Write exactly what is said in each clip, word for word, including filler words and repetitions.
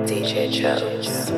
D J Jones.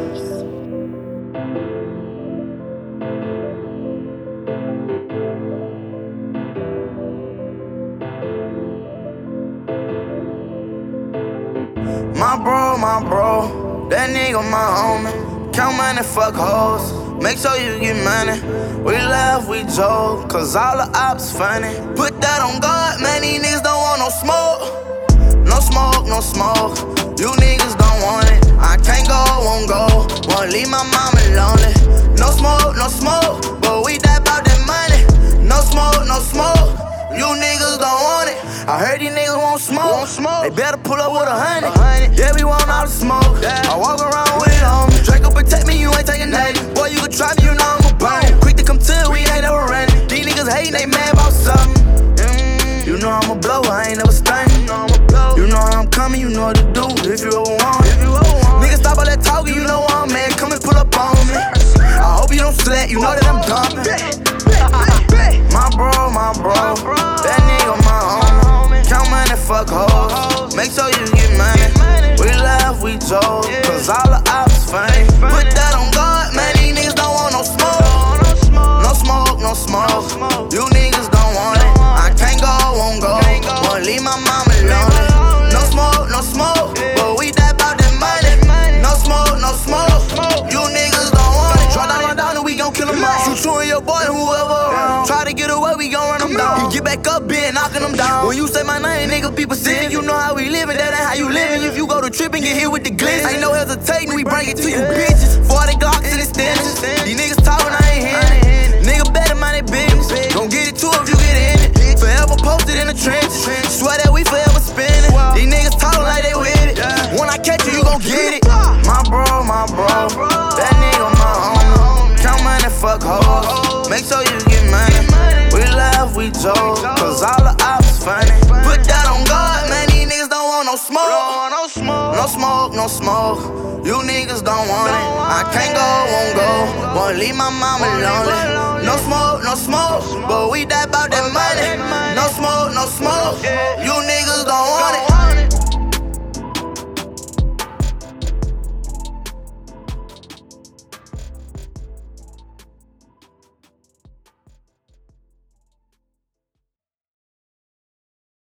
My bro, my bro, that nigga my homie. Count money, fuck hoes, make sure you get money. We laugh, we joke, cause all the ops funny. Put that on God, man, these niggas don't want no smoke. No smoke, no smoke, you niggas don't want it. I can't go, won't go, won't leave my mama lonely. No smoke, no smoke, but we die about that money. No smoke, no smoke, you niggas don't want it. I heard these niggas won't smoke. Won't smoke. They better pull up with a hundred. Yeah, we want all the smoke. Yeah. I walk around with it on me. Draco protect me, you ain't taking nothing. Boy, you can try me, you know I'm a bone. Quick to come to it, we ain't never running. These niggas hating, they mad about something. Mm. You know I'm a blow, I ain't never stunning. You know I'm a blow. You know how I'm coming, you know what to do. If you ever want it. Niggas stop all that talking, you know I'm mad. Come and pull up on me. I hope you don't sweat, you know that I'm dumping. My bro, my bro, that nigga my homie. Count money, fuck hoes, make sure you get money. We laugh, we joke, cause all the ops funny. Put that on God, man, these niggas don't want no smoke. No smoke, no smoke, you niggas don't want it. I can't go, won't go, won't leave my mama lonely. No smoke, no smoke, but we die about that money. No smoke, no smoke, you niggas don't want it. Draw down, run down, and we gon' kill them all. Shoot you and your boy, whoever around. Try to get away, we gon' run them down. You get back up, bitch, knocking them down. When you say my name, nigga, people sick. You know how we living, that ain't how you living. If you go to trip and get hit with the glitz, ain't no hesitating, we bring it to you, bitches. forty Glocks and extensions. These niggas talking, I ain't hearing it. Nigga better mind their business. Gon' get it too if you get in it. Forever posted in the trenches. Swear that we forever spinning. These niggas talking like they with it. When I catch you, you gon' get it. My bro, my bro, that nigga my homie. Count money, fuck hoes, make sure you get money. We laugh, we joke, cause all the ops funny. Put that on God, man, these niggas don't want no smoke. No smoke, no smoke, you niggas don't want it. I can't go, won't go, won't leave my mama lonely. No smoke, no smoke, but we die about that money. No smoke, no smoke, you niggas